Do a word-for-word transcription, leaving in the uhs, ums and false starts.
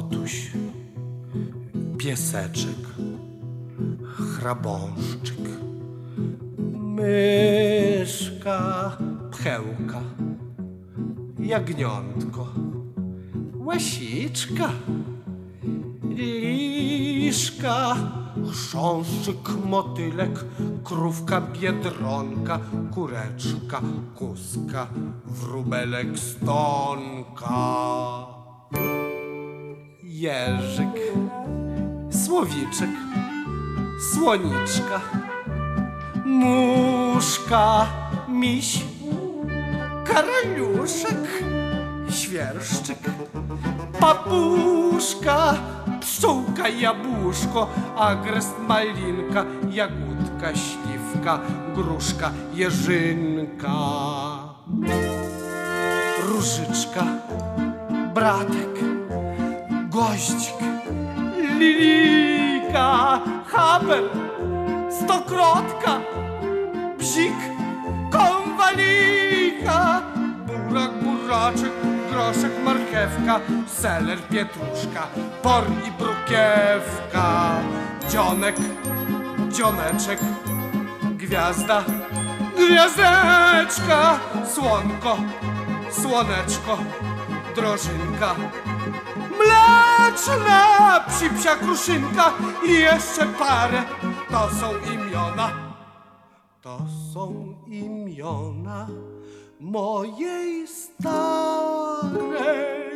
kotuś, pieseczek, chrabąszczyk, myszka, pchełka, jagniątko, łasiczka, liszka, chrząszczyk, motylek, krówka, biedronka, kureczka, kuska, wróbelek, stonka, jeżyk, słowiczek, słoniczka, muszka, miś, karaluszek, świerszczyk, papuszka, pszczółka, jabłuszko, agrest, malinka, jagódka, śliwka, gruszka, jeżynka, różyczka, bratek, goździk, lilika, habel, stokrotka, bzik, konwalika, burak, buraczek, groszek, marchewka, seler, pietruszka, por i brukiewka, dzionek, dzioneczek, gwiazda, gwiazdeczka, słonko, słoneczko, drożynka, mleczna psipsia kruszynka i jeszcze parę. To są imiona, to są imiona mojej starej